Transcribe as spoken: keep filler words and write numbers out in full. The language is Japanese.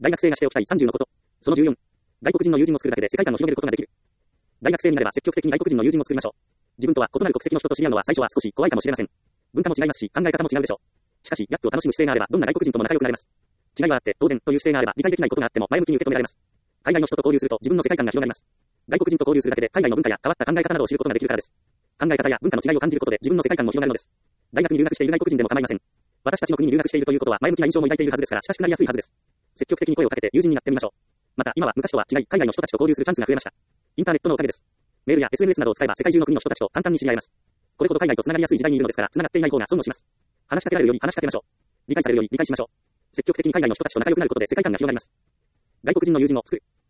大学生がしておきたいさんじゅうのこと。そのじゅうよん。外国人の友人を作るだけで世界観を広げることができる。大学生になれば積極的に外国人の友人を作りましょう。自分とは異なる国籍の人と知り合うのは最初は少し怖いかもしれません。文化も違いますし、考え方も違うでしょう。しかし、ギャップを楽しむ姿勢があれば、どんな外国人とも仲良くなれます。違いはあって当然という姿勢があれば、理解できないことがあっても前向きに受け止められます。海外の人と交流すると自分の世界観が広がります。外国人と交流するだけで海外の文化や変わった考え方などを知ることができるからです。考え方や文化の違いを感じることで自分の世界観も広がるのです。大学に留学している外国人でも構いません。私たちの国に留学しているということは前向きな印象も抱いているはずですから親しくなりやすいはずです。積極的に声をかけて友人になってみましょう。また今は昔とは違い海外の人たちと交流するチャンスが増えました。インターネットのおかげです。メールや エスエヌエス などを使えば世界中の国の人たちと簡単に知り合えます。これほど海外と繋がりやすい時代にいるのですから、繋がっていない方が損をします。話しかけられるより話しかけましょう。理解されるより理解しましょう。積極的に海外の人たちと仲良くなることで世界観が広がります。外国人の友人を作る。